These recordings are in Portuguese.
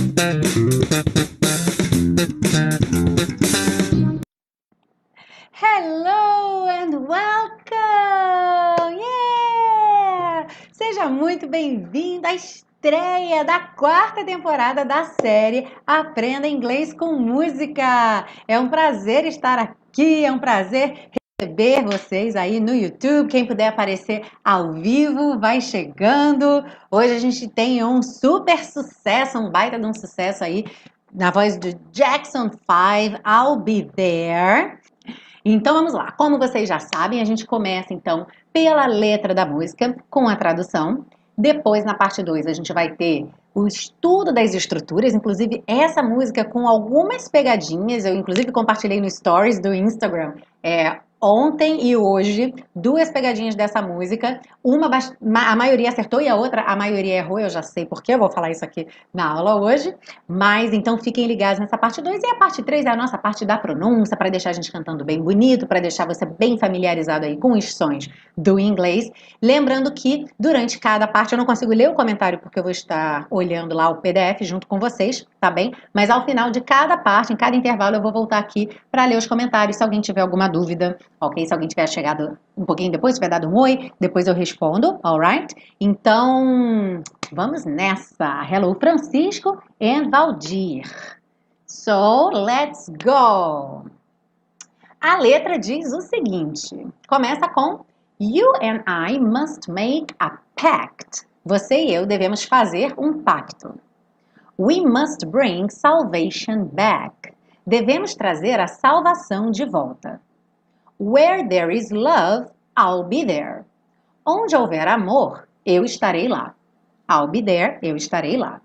Hello and welcome! Yeah! Seja muito bem-vindo à estreia da quarta temporada da série Aprenda Inglês com Música. É um prazer estar aqui, é um prazer receber vocês aí no YouTube. Quem puder aparecer ao vivo, vai chegando. Hoje a gente tem um super sucesso, um baita de um sucesso aí, na voz do Jackson 5, I'll Be There. Então vamos lá, como vocês já sabem, a gente começa então pela letra da música com a tradução. Depois, na parte 2, a gente vai ter o estudo das estruturas, inclusive essa música com algumas pegadinhas. Eu inclusive compartilhei no Stories do Instagram ontem e hoje, duas pegadinhas dessa música. Uma a maioria acertou e a outra a maioria errou. Eu já sei porque eu vou falar isso aqui na aula hoje. Mas então fiquem ligados nessa parte 2 e a parte 3 é a nossa parte da pronúncia, para deixar a gente cantando bem bonito, para deixar você bem familiarizado aí com os sons do inglês. Lembrando que durante cada parte, eu não consigo ler o comentário porque eu vou estar olhando lá o PDF junto com vocês, tá bem? Mas ao final de cada parte, em cada intervalo, eu vou voltar aqui para ler os comentários, se alguém tiver alguma dúvida, ok? Se alguém tiver chegado um pouquinho depois, tiver dado um oi, depois eu respondo, alright? Então, vamos nessa. Hello, Francisco and Valdir. So, let's go! A letra diz o seguinte, começa com You and I must make a pact. Você e eu devemos fazer um pacto. We must bring salvation back. Devemos trazer a salvação de volta. Where there is love, I'll be there. Onde houver amor, eu estarei lá. I'll be there, eu estarei lá.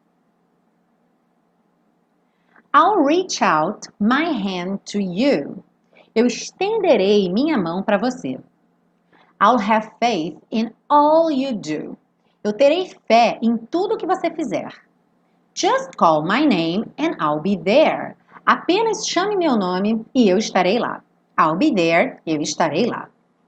I'll reach out my hand to you. Eu estenderei minha mão para você. I'll have faith in all you do. Eu terei fé em tudo que você fizer. Just call my name and I'll be there. Apenas chame meu nome e eu estarei lá. I'll be there, eu estarei lá.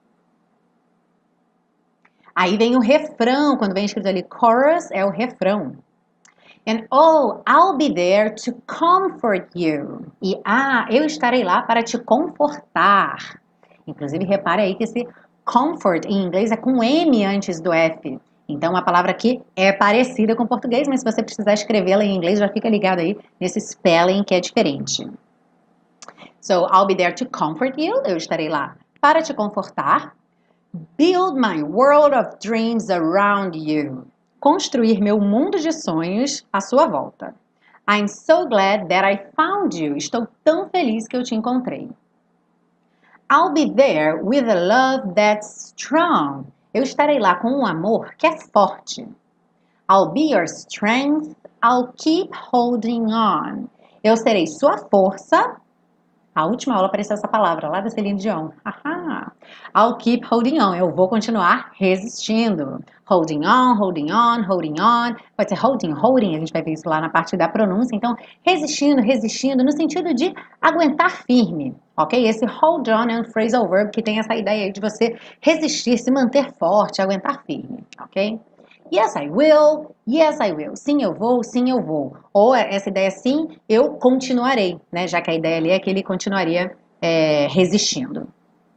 Aí vem o refrão, quando vem escrito ali chorus, é o refrão. And oh, I'll be there to comfort you. E eu estarei lá para te confortar. Inclusive, repare aí que esse comfort em inglês é com M antes do F. Então, a palavra aqui é parecida com o português, mas se você precisar escrevê-la em inglês, já fica ligado aí nesse spelling que é diferente. So, I'll be there to comfort you. Eu estarei lá para te confortar. Build my world of dreams around you. Construir meu mundo de sonhos à sua volta. I'm so glad that I found you. Estou tão feliz que eu te encontrei. I'll be there with a love that's strong. Eu estarei lá com um amor que é forte. I'll be your strength. I'll keep holding on. Eu serei sua força. A última aula apareceu essa palavra lá da Celine Dion. Ahá. I'll keep holding on. Eu vou continuar resistindo. Holding on, holding on, holding on. Pode ser holding, holding. A gente vai ver isso lá na parte da pronúncia. Então, resistindo, resistindo, no sentido de aguentar firme. Ok? Esse hold on é um phrasal verb que tem essa ideia aí de você resistir, se manter forte, aguentar firme. Ok? Yes, I will. Yes, I will. Sim, eu vou. Sim, eu vou. Ou essa ideia sim, eu continuarei, né? Já que a ideia ali é que ele continuaria resistindo.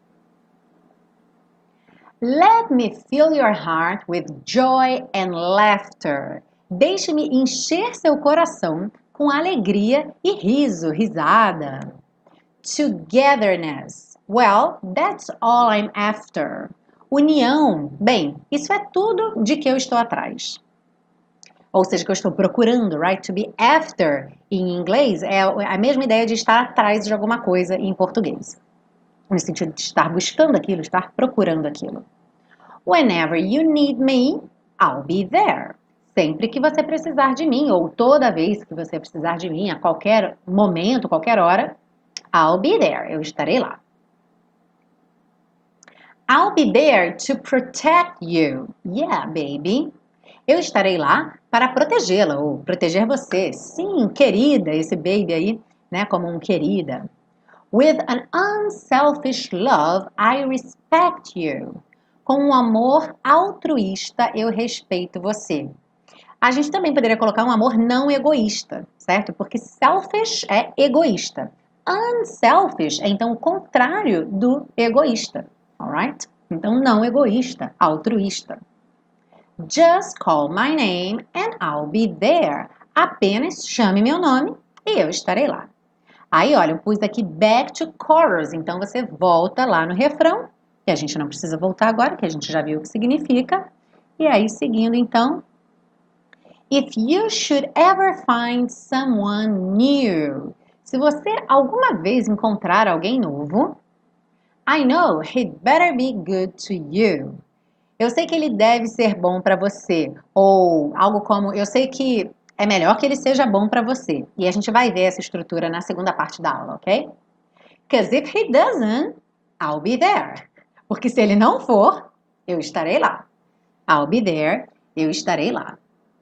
Let me fill your heart with joy and laughter. Deixe-me encher seu coração com alegria e riso, risada. Togetherness. Well, that's all I'm after. União, bem, isso é tudo de que eu estou atrás. Ou seja, que eu estou procurando, right? To be after, em inglês, é a mesma ideia de estar atrás de alguma coisa em português. No sentido de estar buscando aquilo, estar procurando aquilo. Whenever you need me, I'll be there. Sempre que você precisar de mim, ou toda vez que você precisar de mim, a qualquer momento, qualquer hora, I'll be there. Eu estarei lá. I'll be there to protect you. Yeah, baby. Eu estarei lá para protegê-la ou proteger você. Sim, querida, esse baby aí, né, como um querida. With an unselfish love, I respect you. Com um amor altruísta, eu respeito você. A gente também poderia colocar um amor não egoísta, certo? Porque selfish é egoísta. Unselfish é então o contrário do egoísta, alright? Então não egoísta, altruísta. Just call my name and I'll be there. Apenas chame meu nome e eu estarei lá. Aí, olha, eu pus aqui back to chorus, então você volta lá no refrão, que a gente não precisa voltar agora, que a gente já viu o que significa. E aí, seguindo, então, if you should ever find someone new. Se você alguma vez encontrar alguém novo, I know he'd better be good to you. Eu sei que ele deve ser bom para você. Ou algo como, eu sei que é melhor que ele seja bom para você. E a gente vai ver essa estrutura na segunda parte da aula, ok? Because if he doesn't, I'll be there. Porque se ele não for, eu estarei lá. I'll be there, eu estarei lá.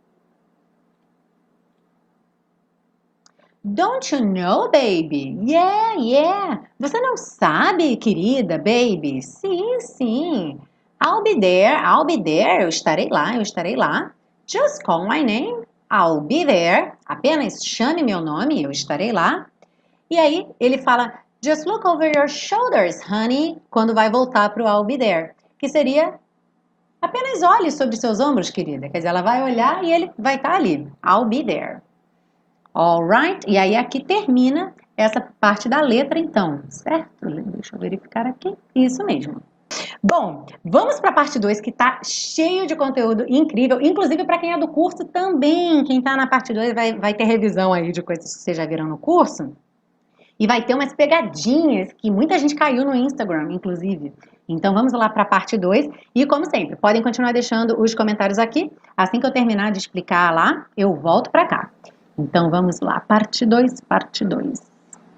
Don't you know, baby? Yeah, yeah. Você não sabe, querida, baby? Sim, sim. I'll be there. Eu estarei lá, eu estarei lá. Just call my name. I'll be there. Apenas chame meu nome, eu estarei lá. E aí ele fala, just look over your shoulders, honey, quando vai voltar para o I'll be there. Que seria, apenas olhe sobre seus ombros, querida. Quer dizer, ela vai olhar e ele vai estar ali. I'll be there. Alright? E aí aqui termina essa parte da letra, então, certo? Deixa eu verificar aqui. Isso mesmo. Bom, vamos para a parte 2, que está cheio de conteúdo incrível, inclusive para quem é do curso também. Quem está na parte 2 vai ter revisão aí de coisas que vocês já viram no curso. E vai ter umas pegadinhas que muita gente caiu no Instagram, inclusive. Então vamos lá para a parte 2. E como sempre, podem continuar deixando os comentários aqui. Assim que eu terminar de explicar lá, eu volto para cá. Então vamos lá, parte 2, parte 2.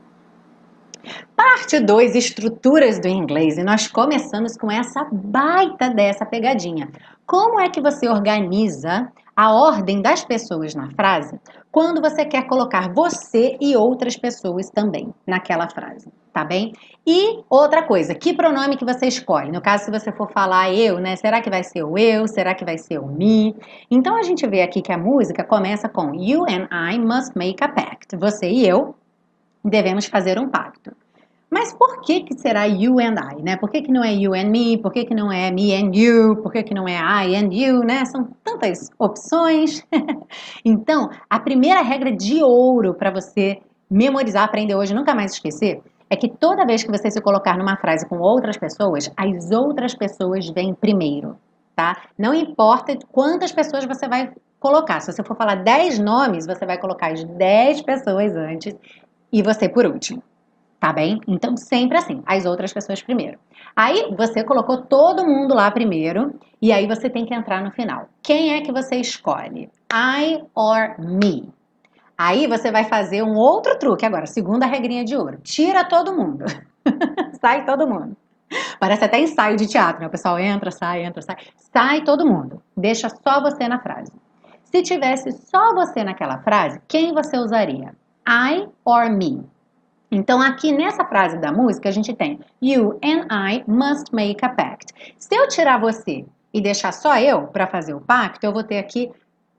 Parte 2, estruturas do inglês. E nós começamos com essa baita dessa pegadinha. Como é que você organiza a ordem das pessoas na frase quando você quer colocar você e outras pessoas também naquela frase, tá bem? E outra coisa, que pronome que você escolhe? No caso, se você for falar eu, né? Será que vai ser o eu? Será que vai ser o me? Então, a gente vê aqui que a música começa com You and I must make a pact. Você e eu devemos fazer um pacto. Mas por que será you and I, né? Por que não é you and me? Por que não é me and you? Por que não é I and you, né? São tantas opções. Então, a primeira regra de ouro para você memorizar, aprender hoje, nunca mais esquecer, é que toda vez que você se colocar numa frase com outras pessoas, as outras pessoas vêm primeiro, tá? Não importa quantas pessoas você vai colocar. Se você for falar 10 nomes, você vai colocar as 10 pessoas antes e você por último. Tá bem? Então, sempre assim, as outras pessoas primeiro. Aí, você colocou todo mundo lá primeiro, e aí você tem que entrar no final. Quem é que você escolhe? I or me? Aí, você vai fazer um outro truque agora, segunda regrinha de ouro. Tira todo mundo. Sai todo mundo. Parece até ensaio de teatro, né? O pessoal entra, sai, entra, sai. Sai todo mundo. Deixa só você na frase. Se tivesse só você naquela frase, quem você usaria? I or me? Então, aqui nessa frase da música, a gente tem You and I must make a pact. Se eu tirar você e deixar só eu para fazer o pacto, eu vou ter aqui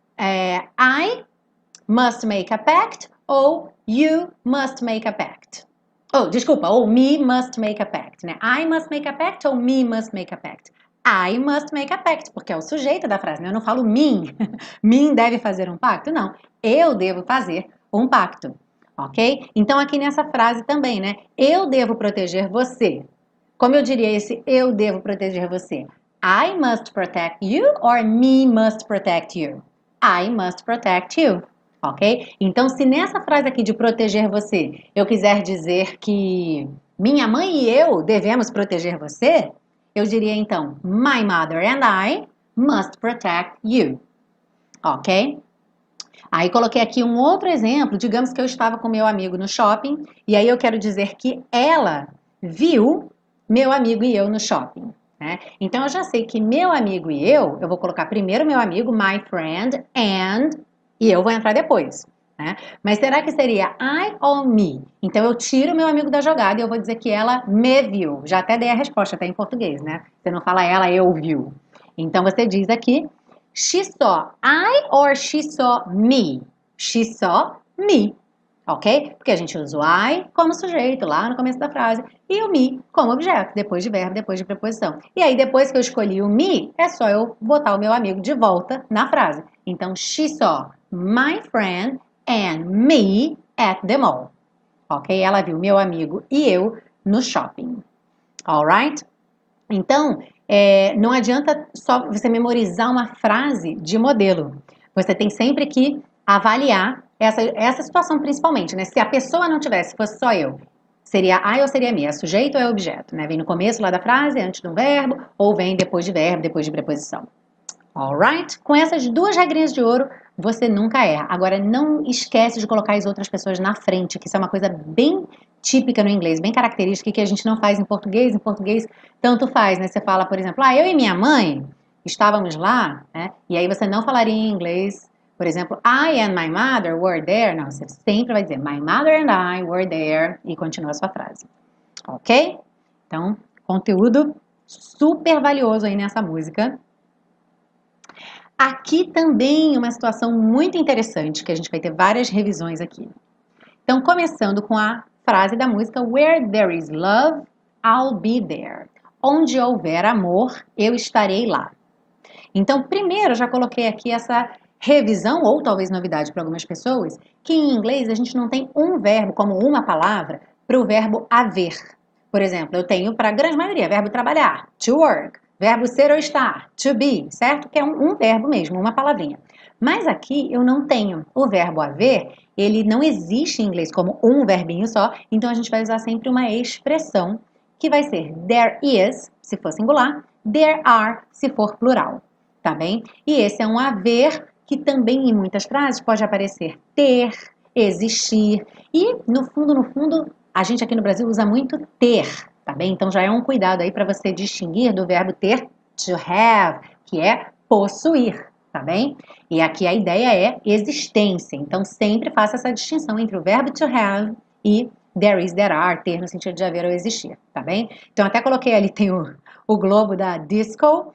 I must make a pact ou You must make a pact. Ou me must make a pact, né? I must make a pact ou me must make a pact. I must make a pact, porque é o sujeito da frase, né? Eu não falo me. Me deve fazer um pacto? Não. Eu devo fazer um pacto. Ok? Então, aqui nessa frase também, né? Eu devo proteger você. Como eu diria esse eu devo proteger você? I must protect you or me must protect you? I must protect you. Ok? Então, se nessa frase aqui de proteger você, eu quiser dizer que minha mãe e eu devemos proteger você, eu diria então, my mother and I must protect you. Ok? Aí coloquei aqui um outro exemplo, digamos que eu estava com meu amigo no shopping, e aí eu quero dizer que ela viu meu amigo e eu no shopping, né? Então eu já sei que meu amigo e eu vou colocar primeiro meu amigo, my friend, and, e eu vou entrar depois, né? Mas será que seria I or me? Então eu tiro meu amigo da jogada e eu vou dizer que ela me viu. Já até dei a resposta, até em português, né? Você não fala ela, eu viu. Então você diz aqui, She saw I or she saw me? She saw me. Ok? Porque a gente usa o I como sujeito lá no começo da frase e o me como objeto, depois de verbo, depois de preposição. E aí, depois que eu escolhi o me, é só eu botar o meu amigo de volta na frase. Então, she saw my friend and me at the mall. Ok? Ela viu meu amigo e eu no shopping. Alright? Então, não adianta só você memorizar uma frase de modelo. Você tem sempre que avaliar essa situação principalmente, né? Se a pessoa não tivesse, fosse só eu, seria I ou seria me? É sujeito ou é objeto, né? Vem no começo lá da frase, antes do verbo, ou vem depois de verbo, depois de preposição. Alright? Com essas duas regrinhas de ouro, você nunca erra. Agora, não esquece de colocar as outras pessoas na frente, que isso é uma coisa bem típica no inglês, bem característica, que a gente não faz em português. Em português, tanto faz, né? Você fala, por exemplo, eu e minha mãe estávamos lá, né? E aí você não falaria em inglês, por exemplo, I and my mother were there. Não, você sempre vai dizer, my mother and I were there, e continua a sua frase. Ok? Então, conteúdo super valioso aí nessa música. Aqui também uma situação muito interessante, que a gente vai ter várias revisões aqui. Então, começando com a frase da música Where there is love, I'll be there. Onde houver amor, eu estarei lá. Então, primeiro, eu já coloquei aqui essa revisão, ou talvez novidade para algumas pessoas, que em inglês a gente não tem um verbo como uma palavra para o verbo haver. Por exemplo, eu tenho para a grande maioria verbo trabalhar, to work. Verbo ser ou estar, to be, certo? Que é um verbo mesmo, uma palavrinha. Mas aqui eu não tenho. O verbo haver, ele não existe em inglês como um verbinho só, então a gente vai usar sempre uma expressão que vai ser there is, se for singular, there are, se for plural, tá bem? E esse é um haver que também em muitas frases pode aparecer ter, existir e, no fundo, a gente aqui no Brasil usa muito ter, tá bem? Então já é um cuidado aí para você distinguir do verbo ter, to have, que é possuir, tá bem? E aqui a ideia é existência, então sempre faça essa distinção entre o verbo to have e there is, there are, ter no sentido de haver ou existir, tá bem? Então até coloquei ali, tem o globo da disco,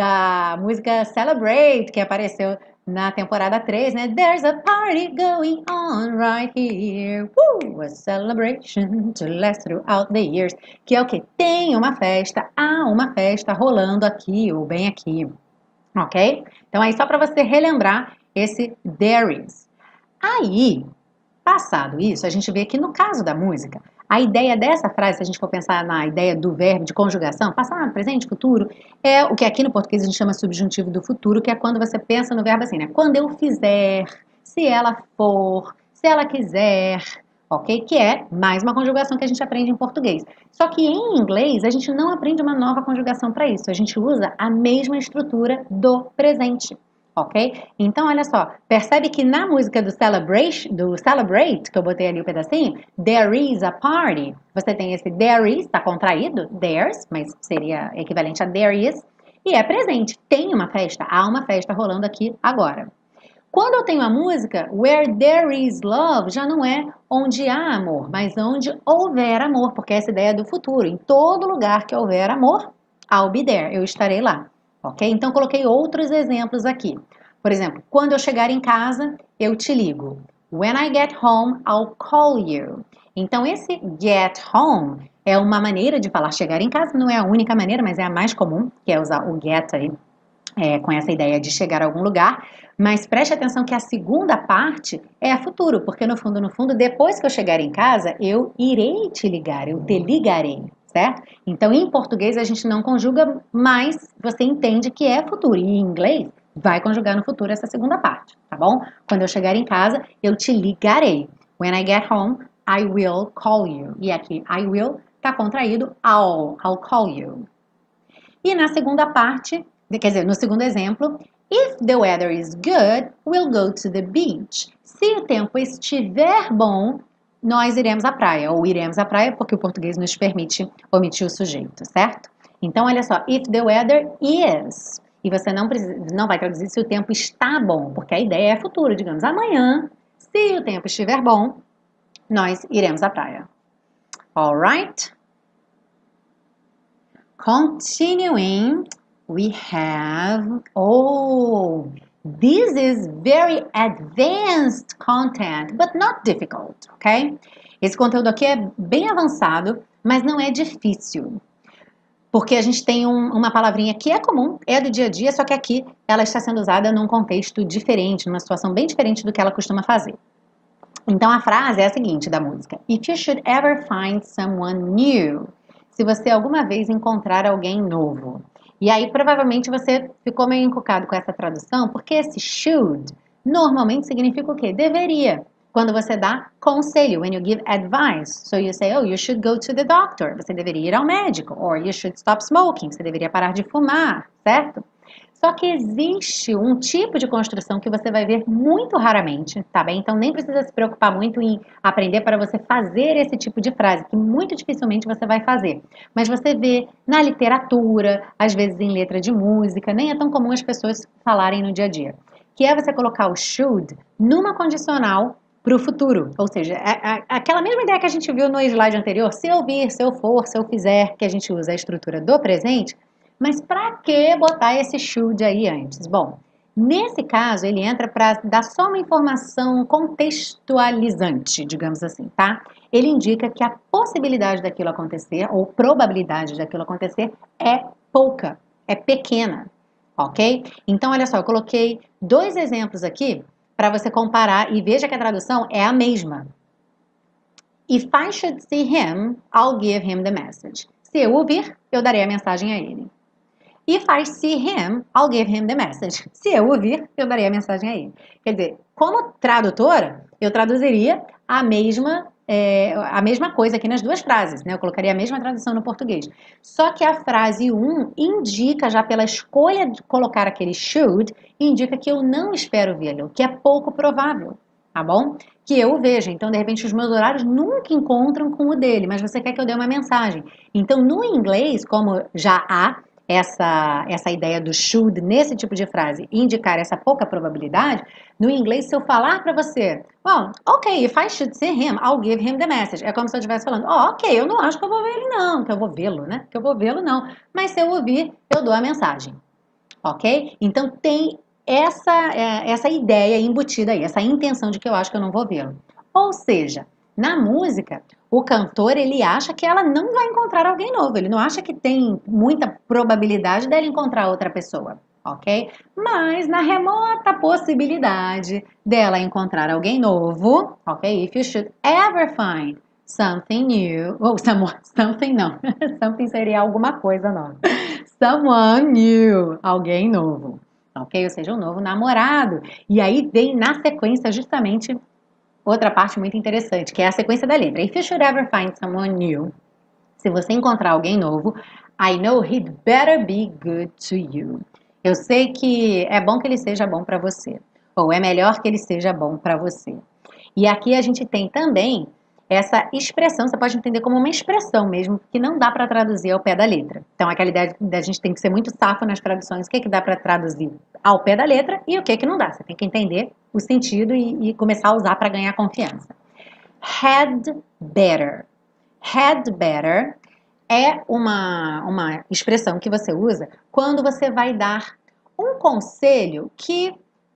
da música Celebrate, que apareceu na temporada 3, né? There's a party going on right here. A celebration to last throughout the years. Que é o que? Tem uma festa, há uma festa rolando aqui ou bem aqui. Ok? Então aí só para você relembrar esse there is. Aí, passado isso, a gente vê que no caso da música, a ideia dessa frase, se a gente for pensar na ideia do verbo de conjugação, passado, presente, futuro, é o que aqui no português a gente chama subjuntivo do futuro, que é quando você pensa no verbo assim, né? Quando eu fizer, se ela for, se ela quiser, ok? Que é mais uma conjugação que a gente aprende em português. Só que em inglês a gente não aprende uma nova conjugação para isso, a gente usa a mesma estrutura do presente. Ok? Então, olha só, percebe que na música do Celebrate, que eu botei ali o pedacinho, there is a party, você tem esse there is, tá contraído, there's, mas seria equivalente a there is, e é presente, tem uma festa, há uma festa rolando aqui agora. Quando eu tenho a música Where there is love, já não é onde há amor, mas onde houver amor, porque essa ideia é do futuro, em todo lugar que houver amor, I'll be there, eu estarei lá. Ok? Então, coloquei outros exemplos aqui. Por exemplo, quando eu chegar em casa, eu te ligo. When I get home, I'll call you. Então, esse get home é uma maneira de falar chegar em casa, não é a única maneira, mas é a mais comum, que é usar o get aí, com essa ideia de chegar a algum lugar. Mas preste atenção que a segunda parte é a futuro, porque no fundo, depois que eu chegar em casa, eu irei te ligar, eu te ligarei. Certo? Então, em português a gente não conjuga, mas você entende que é futuro. E em inglês vai conjugar no futuro essa segunda parte, tá bom? Quando eu chegar em casa, eu te ligarei. When I get home, I will call you. E aqui, I will tá contraído, I'll call you. E na segunda parte, quer dizer, no segundo exemplo, if the weather is good, we'll go to the beach. Se o tempo estiver bom, nós iremos à praia, ou iremos à praia, porque o português nos permite omitir o sujeito, certo? Então, olha só, if the weather is, e você não vai traduzir se o tempo está bom, porque a ideia é futuro, digamos, amanhã, se o tempo estiver bom, nós iremos à praia. Alright? Continuing, We have, oh, this is very advanced content, but not difficult, ok? Esse conteúdo aqui é bem avançado, mas não é difícil. Porque a gente tem uma palavrinha que é comum, é do dia a dia, só que aqui ela está sendo usada num contexto diferente, numa situação bem diferente do que ela costuma fazer. Então a frase é a seguinte da música: If you should ever find someone new. Se você alguma vez encontrar alguém novo. E aí provavelmente você ficou meio encucado com essa tradução, porque esse should normalmente significa o quê? Deveria. Quando você dá conselho, when you give advice. So you say, oh, you should go to the doctor. Você deveria ir ao médico. Or you should stop smoking. Você deveria parar de fumar, certo? Só que existe um tipo de construção que você vai ver muito raramente, tá bem? Então nem precisa se preocupar muito em aprender para você fazer esse tipo de frase, que muito dificilmente você vai fazer. Mas você vê na literatura, às vezes em letra de música, nem é tão comum as pessoas falarem no dia a dia. Que é você colocar o should numa condicional para o futuro. Ou seja, aquela mesma ideia que a gente viu no slide anterior, se eu vir, se eu for, se eu fizer, que a gente usa a estrutura do presente. Mas para que botar esse should aí antes? Bom, nesse caso ele entra para dar só uma informação contextualizante, digamos assim, tá? Ele indica que a possibilidade daquilo acontecer, ou probabilidade daquilo acontecer, é pouca, é pequena, ok? Então, olha só, eu coloquei 2 exemplos aqui para você comparar e veja que a tradução é a mesma. If I should see him, I'll give him the message. Se eu ouvir, eu darei a mensagem a ele. If I see him, I'll give him the message. Se eu ouvir, eu darei a mensagem a ele. Quer dizer, como tradutora, eu traduziria a mesma coisa aqui nas 2 frases, né? Eu colocaria a mesma tradução no português. Só que a frase 1 indica, já pela escolha de colocar aquele should, indica que eu não espero vê-lo, que é pouco provável, tá bom? Que eu o veja. Então, de repente, os meus horários nunca encontram com o dele, mas você quer que eu dê uma mensagem. Então, no inglês, como já há essa ideia do should nesse tipo de frase indicar essa pouca probabilidade, no inglês, se eu falar para você, well, ok, if I should see him, I'll give him the message. É como se eu estivesse falando, ok, eu não acho que eu vou ver ele não, que eu vou vê-lo, né? Que eu vou vê-lo não. Mas se eu ouvir, eu dou a mensagem. Ok? Então tem essa ideia embutida aí, essa intenção de que eu acho que eu não vou vê-lo. Ou seja, na música, o cantor ele acha que ela não vai encontrar alguém novo, ele não acha que tem muita probabilidade dela encontrar outra pessoa, ok? Mas na remota possibilidade dela encontrar alguém novo, ok? If you should ever find something new, ou something não, something seria alguma coisa nova. Someone new, alguém novo, ok? Ou seja, um novo namorado. E aí vem na sequência justamente outra parte muito interessante, que é a sequência da letra. If you should ever find someone new, se você encontrar alguém novo, I know he'd better be good to you. Eu sei que é bom que ele seja bom para você, ou é melhor que ele seja bom para você. E aqui a gente tem também essa expressão, você pode entender como uma expressão mesmo, que não dá para traduzir ao pé da letra. Então, aquela ideia da gente tem que ser muito safo nas traduções, o que dá para traduzir ao pé da letra e o que não dá. Você tem que entender o sentido e começar a usar para ganhar confiança. Had better. Had better é uma expressão que você usa quando você vai dar um conselho que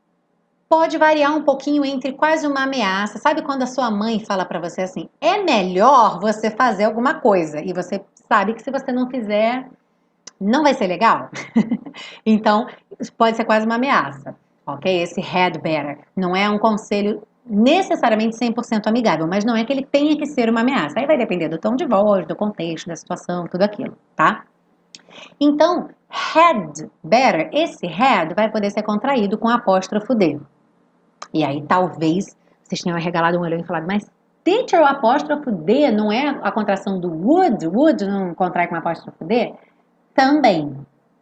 pode variar um pouquinho entre quase uma ameaça. Sabe quando a sua mãe fala para você assim, é melhor você fazer alguma coisa e você sabe que se você não fizer, não vai ser legal? Então, pode ser quase uma ameaça, ok? Esse had better não é um conselho necessariamente 100% amigável, mas não é que ele tenha que ser uma ameaça. Aí vai depender do tom de voz, do contexto, da situação, tudo aquilo, tá? Então, had better, esse had vai poder ser contraído com apóstrofo D. E aí talvez vocês tenham arregalado um olho e falado, mas teacher, o apóstrofo D não é a contração do would? Would não contrai com apóstrofo D? Também,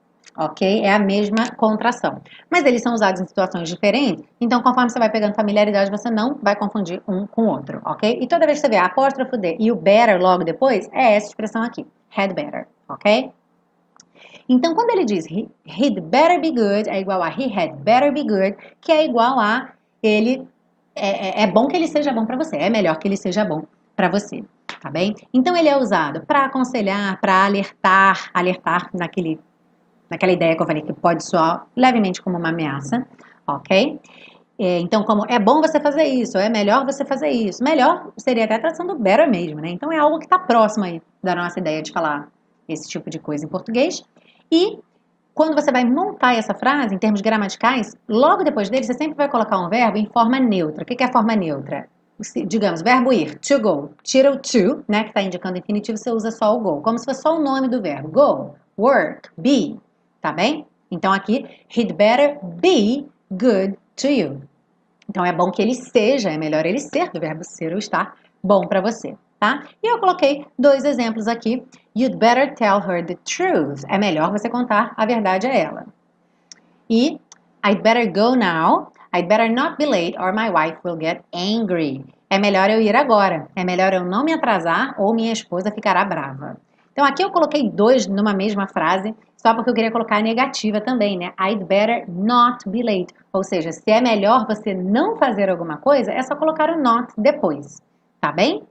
ok? É a mesma contração. Mas eles são usados em situações diferentes, então conforme você vai pegando familiaridade, você não vai confundir um com o outro, ok? E toda vez que você vê apóstrofo D e o better logo depois, é essa expressão aqui, had better, ok? Então, quando ele diz he'd better be good, é igual a he had better be good, que é igual a ele é bom que ele seja bom para você, é melhor que ele seja bom para você, tá bem? Então, ele é usado para aconselhar, para alertar naquele naquela ideia que eu falei que pode soar levemente como uma ameaça, ok? Então, como é bom você fazer isso, é melhor você fazer isso. Melhor seria até a tradução do better mesmo, né? Então, é algo que está próximo aí da nossa ideia de falar esse tipo de coisa em português. E quando você vai montar essa frase, em termos gramaticais, logo depois dele, você sempre vai colocar um verbo em forma neutra. O que é a forma neutra? Digamos, verbo ir, to go. Tira o to, né, que está indicando infinitivo, você usa só o go. Como se fosse só o nome do verbo. Go, work, be. Tá bem? Então, aqui, he'd better be good to you. Então, é bom que ele seja, é melhor ele ser, do verbo ser ou estar, bom para você, tá? E eu coloquei 2 exemplos aqui. You'd better tell her the truth. É melhor você contar a verdade a ela. E I'd better go now. I'd better not be late or my wife will get angry. É melhor eu ir agora. É melhor eu não me atrasar ou minha esposa ficará brava. Então, aqui eu coloquei 2 numa mesma frase, só porque eu queria colocar a negativa também, né? I'd better not be late. Ou seja, se é melhor você não fazer alguma coisa, é só colocar o not depois. Tá bem?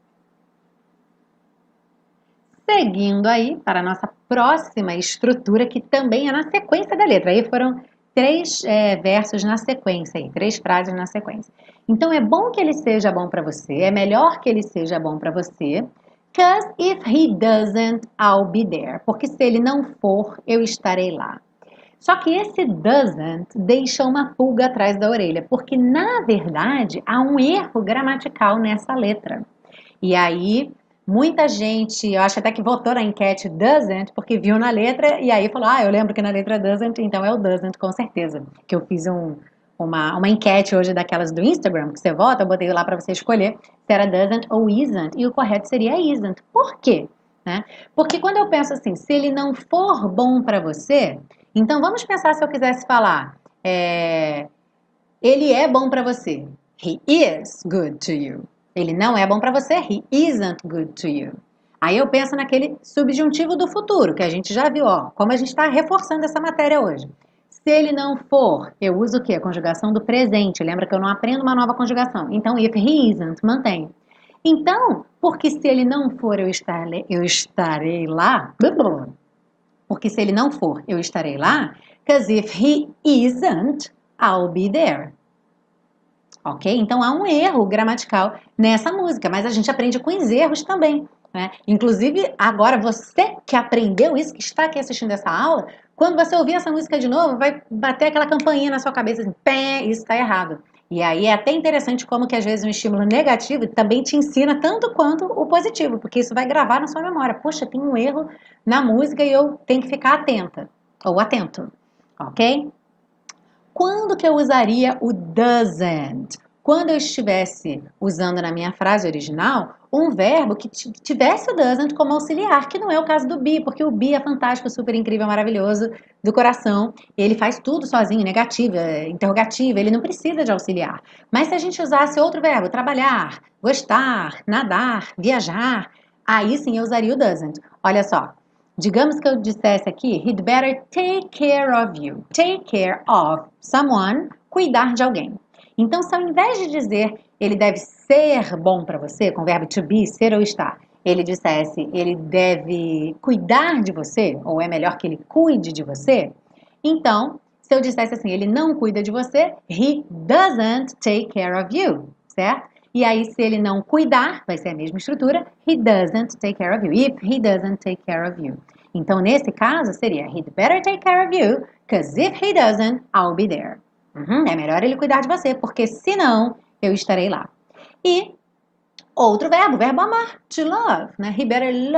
Seguindo aí para a nossa próxima estrutura, que também é na sequência da letra. Aí foram 3 versos na sequência, aí, 3 frases na sequência. Então, é bom que ele seja bom para você, é melhor que ele seja bom para você. Cause if he doesn't, I'll be there. Porque se ele não for, eu estarei lá. Só que esse doesn't deixa uma pulga atrás da orelha, porque na verdade há um erro gramatical nessa letra. E aí, muita gente, eu acho até que votou na enquete doesn't, porque viu na letra e aí falou, eu lembro que na letra doesn't, então é o doesn't, com certeza. Que eu fiz uma enquete hoje daquelas do Instagram, que você vota, eu botei lá para você escolher se era doesn't ou isn't, e o correto seria isn't. Por quê? Né? Porque quando eu penso assim, se ele não for bom para você, então vamos pensar se eu quisesse falar, ele é bom para você. He is good to you. Ele não é bom para você. He isn't good to you. Aí eu penso naquele subjuntivo do futuro, que a gente já viu, ó, como a gente está reforçando essa matéria hoje. Se ele não for, eu uso o quê? A conjugação do presente. Lembra que eu não aprendo uma nova conjugação. Então, if he isn't, mantém. Então, porque se ele não for, eu estarei lá. Porque se ele não for, eu estarei lá. Because if he isn't, I'll be there. Ok? Então há um erro gramatical nessa música, mas a gente aprende com os erros também. Né? Inclusive, agora você que aprendeu isso, que está aqui assistindo essa aula, quando você ouvir essa música de novo, vai bater aquela campainha na sua cabeça assim, pé, isso está errado. E aí é até interessante como que às vezes um estímulo negativo também te ensina tanto quanto o positivo, porque isso vai gravar na sua memória. Poxa, tem um erro na música e eu tenho que ficar atenta, ou atento, ok? Quando que eu usaria o doesn't? Quando eu estivesse usando na minha frase original um verbo que tivesse o doesn't como auxiliar, que não é o caso do be, porque o be é fantástico, super incrível, maravilhoso, do coração. Ele faz tudo sozinho, negativo, interrogativo, ele não precisa de auxiliar. Mas se a gente usasse outro verbo, trabalhar, gostar, nadar, viajar, aí sim eu usaria o doesn't. Olha só. Digamos que eu dissesse aqui, he'd better take care of you. Take care of someone, cuidar de alguém. Então, se ao invés de dizer ele deve ser bom para você, com o verbo to be, ser ou estar, ele dissesse ele deve cuidar de você, ou é melhor que ele cuide de você, então, se eu dissesse assim, ele não cuida de você, he doesn't take care of you, certo? E aí, se ele não cuidar, vai ser a mesma estrutura, he doesn't take care of you. If he doesn't take care of you. Então, nesse caso, seria he'd better take care of you, because if he doesn't, I'll be there. É melhor ele cuidar de você, porque senão eu estarei lá. E outro verbo, verbo amar, to love, né? He'd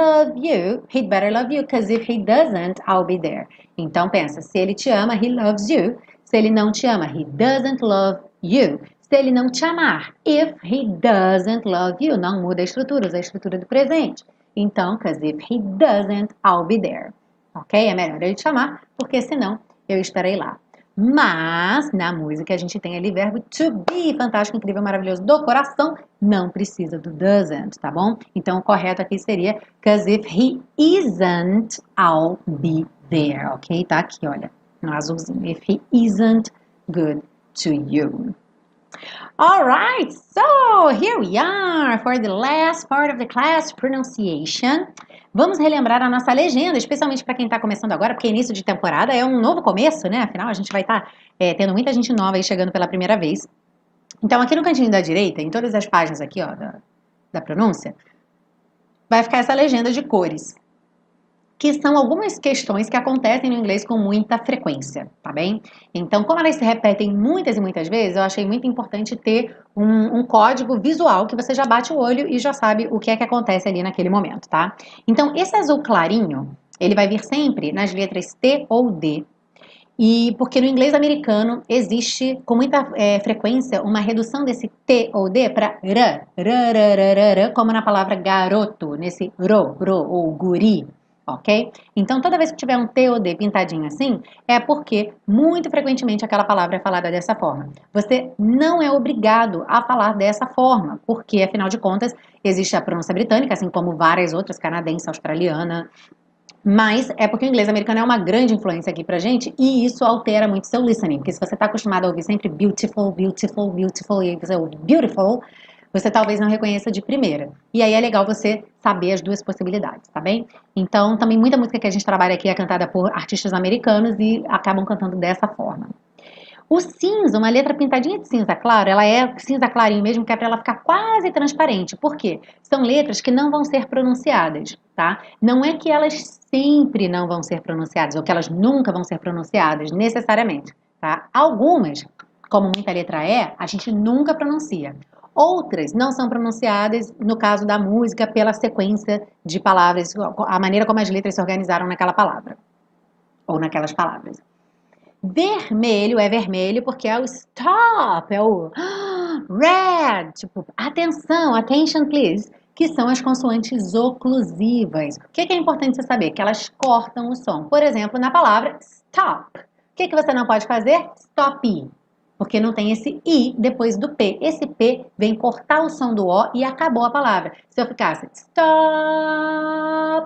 better love you, because if he doesn't, I'll be there. Então pensa, se ele te ama, he loves you. Se ele não te ama, he doesn't love you. Se ele não te amar, if he doesn't love you, não muda a estrutura, usa a estrutura do presente. Então, because if he doesn't, I'll be there. Ok? É melhor ele te amar, porque senão eu estarei lá. Mas, na música, a gente tem ali o verbo to be, fantástico, incrível, maravilhoso, do coração, não precisa do doesn't, tá bom? Então, o correto aqui seria, because if he isn't, I'll be there, ok? Tá aqui, olha, no azulzinho. If he isn't good to you. Alright, so here we are for the last part of the class, pronunciation. Vamos relembrar a nossa legenda, especialmente para quem está começando agora, porque início de temporada é um novo começo, né? Afinal, a gente vai estar tendo muita gente nova aí chegando pela primeira vez. Então, aqui no cantinho da direita, em todas as páginas aqui, ó, da pronúncia, vai ficar essa legenda de cores, que são algumas questões que acontecem no inglês com muita frequência, tá bem? Então, como elas se repetem muitas e muitas vezes, eu achei muito importante ter um código visual que você já bate o olho e já sabe o que é que acontece ali naquele momento, tá? Então, esse azul clarinho, ele vai vir sempre nas letras T ou D, e porque no inglês americano existe com muita frequência uma redução desse T ou D para r, como na palavra garoto, nesse ro ou guri, ok? Então toda vez que tiver um T ou D pintadinho assim, é porque muito frequentemente aquela palavra é falada dessa forma. Você não é obrigado a falar dessa forma, porque afinal de contas existe a pronúncia britânica, assim como várias outras, canadense, australiana. Mas é porque o inglês americano é uma grande influência aqui pra gente e isso altera muito seu listening, porque se você está acostumado a ouvir sempre beautiful, beautiful, beautiful e você ouve beautiful, você talvez não reconheça de primeira. E aí é legal você saber as duas possibilidades, tá bem? Então, também muita música que a gente trabalha aqui é cantada por artistas americanos e acabam cantando dessa forma. O cinza, uma letra pintadinha de cinza claro, ela é cinza clarinho mesmo, que é para ela ficar quase transparente. Por quê? São letras que não vão ser pronunciadas, tá? Não é que elas sempre não vão ser pronunciadas, ou que elas nunca vão ser pronunciadas, necessariamente, tá? Algumas, como muita letra E, a gente nunca pronuncia. Outras não são pronunciadas, no caso da música, pela sequência de palavras, a maneira como as letras se organizaram naquela palavra, ou naquelas palavras. Vermelho é vermelho porque é o stop, é o red, tipo, atenção, attention please, que são as consoantes oclusivas. O que é importante você saber? Que elas cortam o som. Por exemplo, na palavra stop. O que você não pode fazer? Stop. Porque não tem esse I depois do P. Esse P vem cortar o som do O e acabou a palavra. Se eu ficasse stop,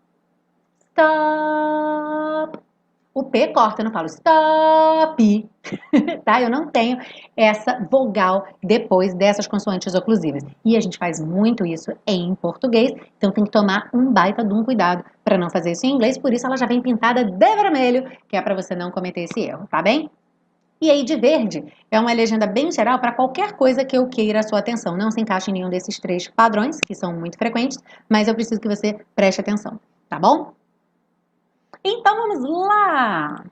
stop, o P corta, eu não falo stop, tá? Eu não tenho essa vogal depois dessas consoantes oclusivas. E a gente faz muito isso em português, então tem que tomar um baita de um cuidado para não fazer isso em inglês, por isso ela já vem pintada de vermelho, que é para você não cometer esse erro, tá bem? E aí de verde é uma legenda bem geral para qualquer coisa que eu queira a sua atenção. Não se encaixa em nenhum desses três padrões, que são muito frequentes, mas eu preciso que você preste atenção, tá bom? Então vamos lá!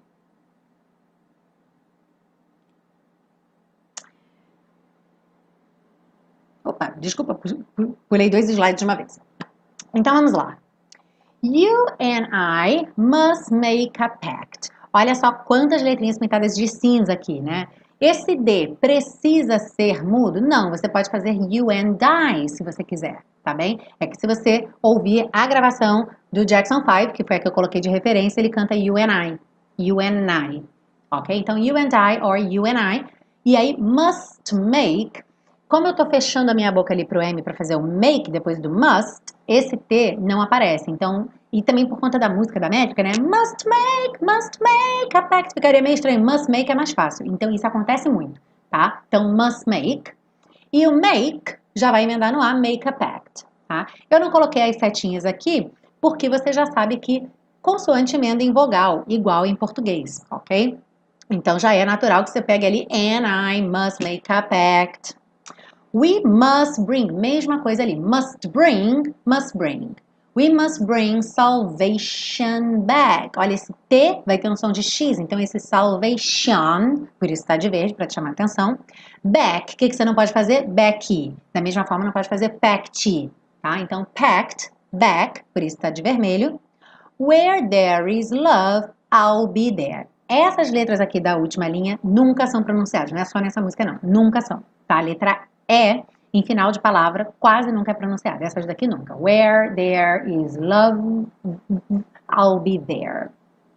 Opa, desculpa, pulei 2 slides de uma vez. Então vamos lá. You and I must make a pact. Olha só quantas letrinhas pintadas de cinza aqui, né? Esse D precisa ser mudo? Não, você pode fazer you and I se você quiser, tá bem? É que se você ouvir a gravação do Jackson 5, que foi a que eu coloquei de referência, ele canta you and I. You and I. Ok? Então you and I or you and I. E aí must make. Como eu tô fechando a minha boca ali pro M para fazer o make depois do must, esse T não aparece. Então, e também por conta da música, da métrica, né? Must make a pact. Ficaria meio estranho. Must make é mais fácil. Então, isso acontece muito, tá? Então, must make. E o make já vai emendar no A, make a pact, tá? Eu não coloquei as setinhas aqui porque você já sabe que consoante emenda em vogal, igual em português, ok? Então, já é natural que você pegue ali and I must make a pact. We must bring, mesma coisa ali, must bring, must bring. We must bring salvation back. Olha, esse T vai ter um som de X, então esse salvation, por isso está de verde, para te chamar a atenção. Back, o que você não pode fazer? Back. Da mesma forma, não pode fazer pact, tá? Então, pact, back, por isso está de vermelho. Where there is love, I'll be there. Essas letras aqui da última linha nunca são pronunciadas, não é só nessa música não, nunca são, tá? A letra E, em final de palavra, quase nunca é pronunciada, essas daqui nunca. Where there is love, I'll be there.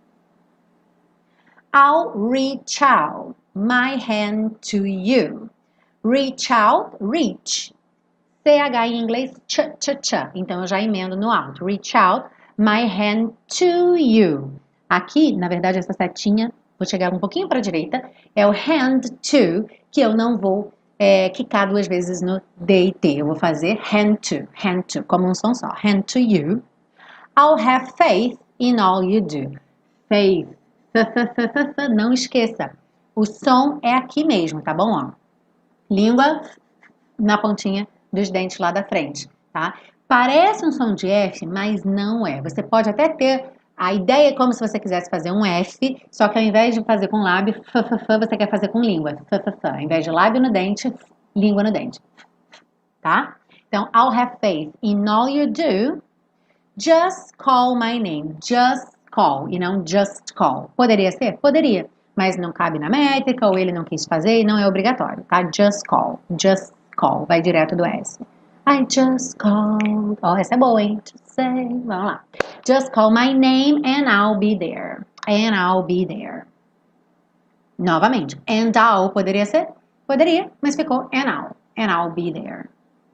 I'll reach out my hand to you. Reach out, reach. CH em inglês, ch. Então eu já emendo no out. Reach out my hand to you. Aqui, na verdade, essa setinha, vou chegar um pouquinho para a direita, é o hand to, que eu não vou quicar 2 vezes no D e T. Eu vou fazer hand to, como um som só. Hand to you. I'll have faith in all you do. Faith. Não esqueça. O som é aqui mesmo, tá bom? Ó. Língua na pontinha dos dentes lá da frente, tá? Parece um som de F, mas não é. Você pode até ter a ideia é como se você quisesse fazer um F, só que ao invés de fazer com lábio, você quer fazer com língua. Ao invés de lábio no dente, língua no dente, tá? Então, I'll have faith in all you do. Just call my name. Just call e não just call. Poderia ser? Poderia. Mas não cabe na métrica, ou ele não quis fazer e não é obrigatório, tá? Just call. Just call. Vai direto do S. I just called. Oh, essa é boa, hein? To say. Vamos lá. Just call my name and I'll be there. And I'll be there. Novamente. And I'll poderia ser? Poderia, mas ficou and I'll. And I'll be there.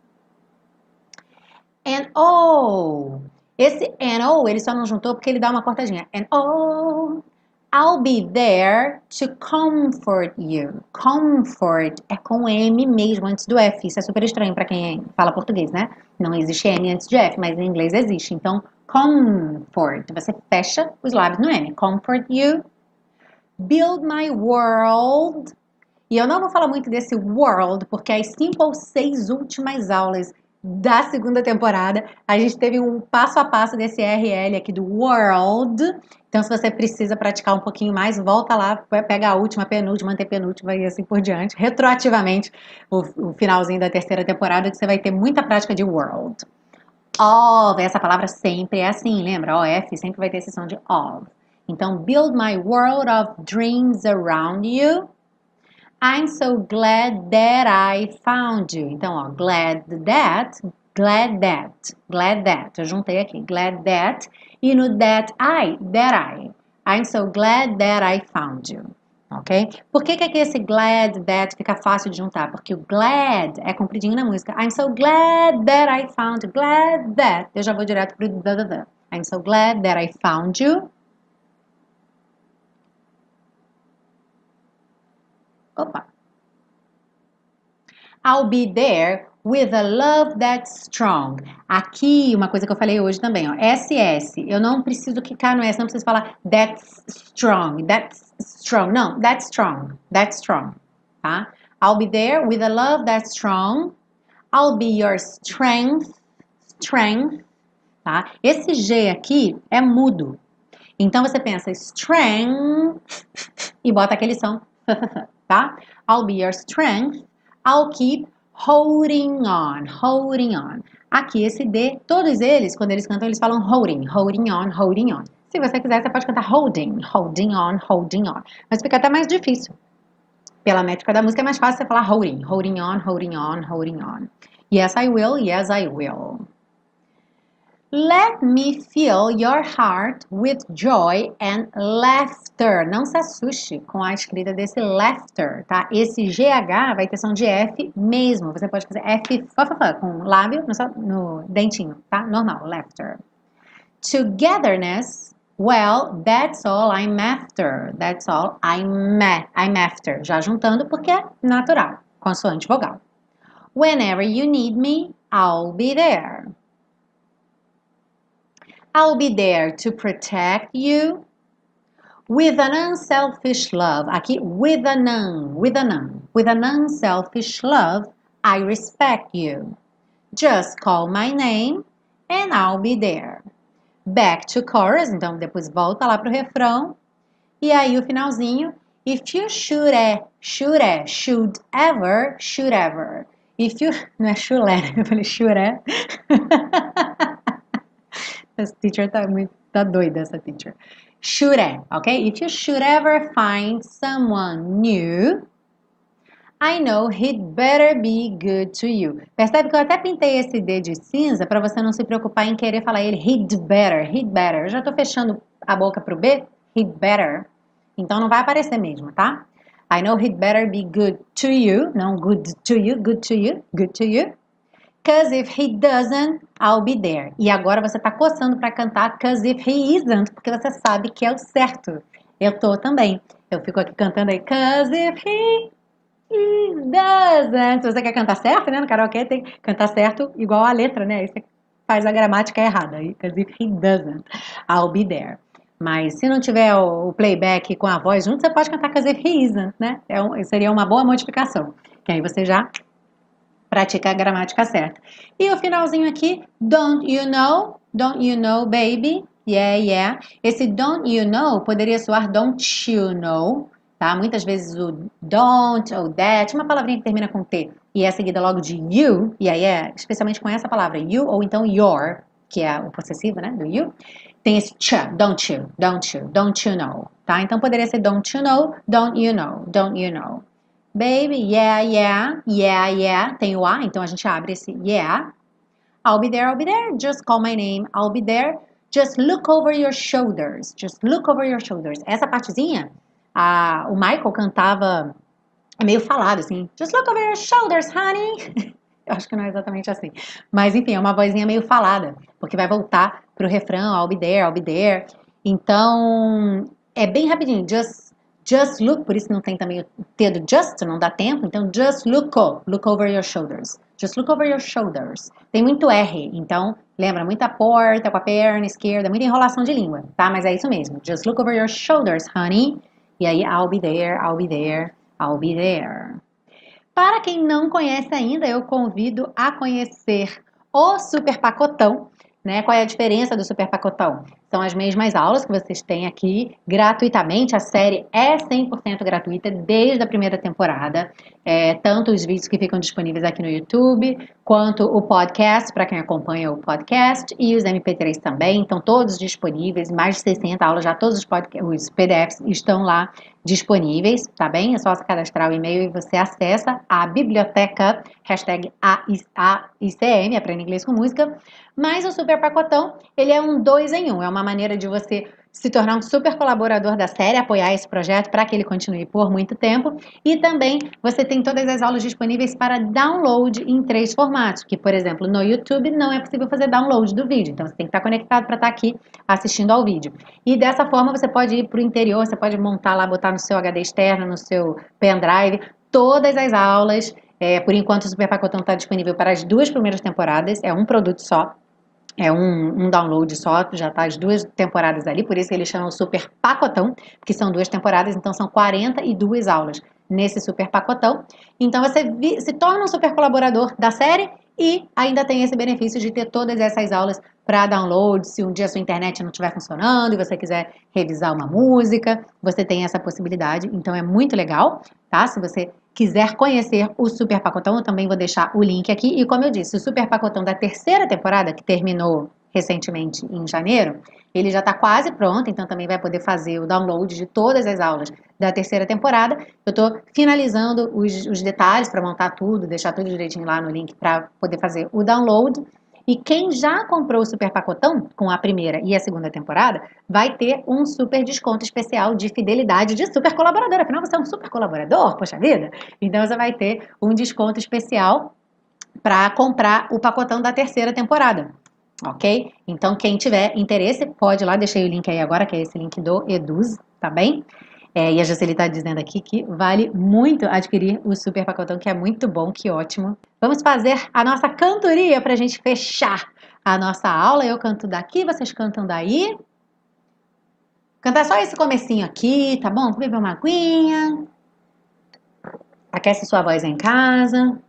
And oh. Esse and oh, ele só não juntou porque ele dá uma cortadinha. And oh, I'll be there to comfort you. Comfort é com M mesmo antes do F. Isso é super estranho para quem fala português, né? Não existe M antes de F, mas em inglês existe. Então, comfort. Você fecha os lábios no M. Comfort you. Build my world. E eu não vou falar muito desse world, porque as 5 ou 6 últimas aulas da segunda temporada, a gente teve um passo a passo desse RL aqui do world. Então, se você precisa praticar um pouquinho mais, volta lá, pega a última, penúltima, antepenúltima e assim por diante. Retroativamente, o finalzinho da terceira temporada, que você vai ter muita prática de world. Of, essa palavra sempre é assim, lembra? OF sempre vai ter esse som de of. Então, build my world of dreams around you. I'm so glad that I found you. Então, ó, glad that. Eu juntei aqui, glad that. E no that I. I'm so glad that I found you. Ok? Por que aqui esse glad that fica fácil de juntar? Porque o glad é compridinho na música. I'm so glad that I found you. Glad that. Eu já vou direto pro da. I'm so glad that I found you. Opa. I'll be there with a love that's strong. Aqui, uma coisa que eu falei hoje também, ó. SS. Eu não preciso quicar no S, não preciso falar that's strong. Não, that's strong. Tá? I'll be there with a love that's strong. I'll be your strength. Tá? Esse G aqui é mudo. Então, você pensa strength e bota aquele som, tá? I'll be your strength. I'll keep holding on. Aqui, esse D, todos eles, quando eles cantam, eles falam holding on. Se você quiser, você pode cantar holding on. Mas fica até mais difícil. Pela métrica da música, é mais fácil você falar holding on. Yes, I will. Let me fill your heart with joy and laughter. Não se assuste com a escrita desse laughter, tá? Esse GH vai ter som de F mesmo. Você pode fazer F com lábio no dentinho, tá? Normal, laughter. Togetherness, well, that's all I'm after. I'm after. Já juntando porque é natural, consoante vogal. Whenever you need me, I'll be there. I'll be there to protect you with an unselfish love. Aqui, with an unselfish love, I respect you. Just call my name and I'll be there. Back to chorus, então depois volta lá pro refrão. E aí o finalzinho. If you should ever. If you, não é chulé, eu falei churé. Essa teacher tá doida, essa teacher. Should, ok? If you should ever find someone new, I know he'd better be good to you. Percebe que eu até pintei esse D de cinza para você não se preocupar em querer falar ele he'd better. Eu já tô fechando a boca pro B, he'd better. Então não vai aparecer mesmo, tá? I know he'd better be good to you. Não good to you. Cause if he doesn't, I'll be there. E agora você tá coçando para cantar cause if he isn't, porque você sabe que é o certo. Eu tô também. Eu fico aqui cantando aí cause if he doesn't. Se você quer cantar certo, né? No karaokê tem que cantar certo igual a letra, né? Aí você faz a gramática errada. Because if he doesn't, I'll be there. Mas se não tiver o playback com a voz junto, você pode cantar because if he isn't, né? Seria uma boa modificação. Que aí você já pratica a gramática certa. E o finalzinho aqui, don't you know, baby? Yeah, yeah. Esse don't you know poderia soar don't you know, tá? Muitas vezes o don't ou that, uma palavrinha que termina com T e é seguida logo de you, e aí especialmente com essa palavra, you ou então your, que é o possessivo, né, do you, tem esse ch, don't you know, tá? Então poderia ser don't you know, don't you know, don't you know. Baby, yeah, yeah, yeah, yeah. Tem o A, então a gente abre esse yeah. I'll be there, just call my name, I'll be there. Just look over your shoulders, just look over your shoulders. Essa partezinha, o Michael cantava meio falado assim, just look over your shoulders, honey. Eu acho que não é exatamente assim. Mas enfim, é uma vozinha meio falada, porque vai voltar pro refrão, I'll be there. Então, é bem rapidinho, just look, por isso não tem também o T do just, não dá tempo, então just look over your shoulders. Just look over your shoulders. Tem muito R, então lembra, muita porta com a perna esquerda, muita enrolação de língua, tá? Mas é isso mesmo. Just look over your shoulders, honey. E aí, I'll be there. Para quem não conhece ainda, eu convido a conhecer o Super Pacotão, né? Qual é a diferença do Super Pacotão? São as mesmas aulas que vocês têm aqui gratuitamente. A série é 100% gratuita desde a primeira temporada. Tanto os vídeos que ficam disponíveis aqui no YouTube, quanto o podcast, para quem acompanha o podcast, e os MP3 também. Estão todos disponíveis, mais de 60 aulas, já todos os PDFs estão lá disponíveis, tá bem? É só se cadastrar o e-mail e você acessa a biblioteca, #AICM, Aprenda Inglês com Música. Mas o Super Pacotão, ele é um 2 em 1, é uma maneira de você se tornar um super colaborador da série, apoiar esse projeto para que ele continue por muito tempo. E também você tem todas as aulas disponíveis para download em 3 formatos, que, por exemplo, no YouTube não é possível fazer download do vídeo, então você tem que estar conectado para estar aqui assistindo ao vídeo. E dessa forma você pode ir para o interior, você pode montar lá, botar no seu HD externo, no seu pendrive, todas as aulas. Por enquanto o Super Pacotão está disponível para as 2 primeiras temporadas, é um produto só. É um download só, já tá as 2 temporadas ali, por isso que eles chamam Super Pacotão, porque são 2 temporadas, então são 42 aulas nesse Super Pacotão. Então você se torna um super colaborador da série e ainda tem esse benefício de ter todas essas aulas para download. Se um dia a sua internet não estiver funcionando e você quiser revisar uma música, você tem essa possibilidade. Então é muito legal, tá? Se você quiser conhecer o Super Pacotão, eu também vou deixar o link aqui. E como eu disse, o Super Pacotão da 3ª temporada, que terminou recentemente em janeiro, ele já está quase pronto, então também vai poder fazer o download de todas as aulas da 3ª temporada. Eu estou finalizando os detalhes para montar tudo, deixar tudo direitinho lá no link para poder fazer o download. E quem já comprou o Super Pacotão com a 1ª e a 2ª temporada vai ter um super desconto especial de fidelidade de super colaborador. Afinal, você é um super colaborador, poxa vida! Então você vai ter um desconto especial para comprar o pacotão da 3ª temporada. Ok? Então quem tiver interesse pode ir lá, deixei o link aí agora, que é esse link do Eduz, tá bem? E a Jocely está dizendo aqui que vale muito adquirir o Super Pacotão, que é muito bom, que ótimo. Vamos fazer a nossa cantoria para a gente fechar a nossa aula. Eu canto daqui, vocês cantam daí. Cantar só esse comecinho aqui, tá bom? Beber uma aguinha. Aquece sua voz em casa.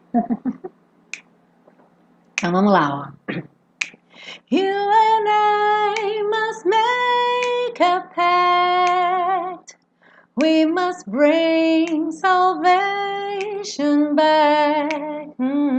Então vamos lá, ó. You and I must make a pact. We must bring salvation back.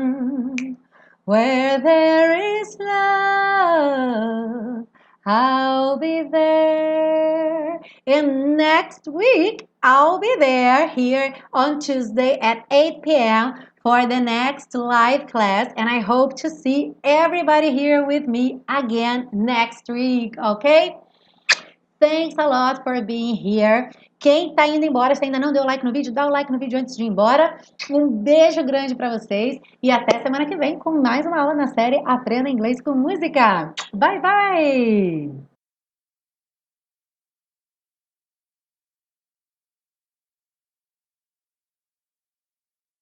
Where there is love, I'll be there. And next week, I'll be there here on Tuesday at 8 p.m. for the next live class. And I hope to see everybody here with me again next week, okay? Thanks a lot for being here. Quem tá indo embora, se ainda não deu like no vídeo, dá o like no vídeo antes de ir embora. Um beijo grande para vocês e até semana que vem com mais uma aula na série Aprenda Inglês com Música. Bye, bye!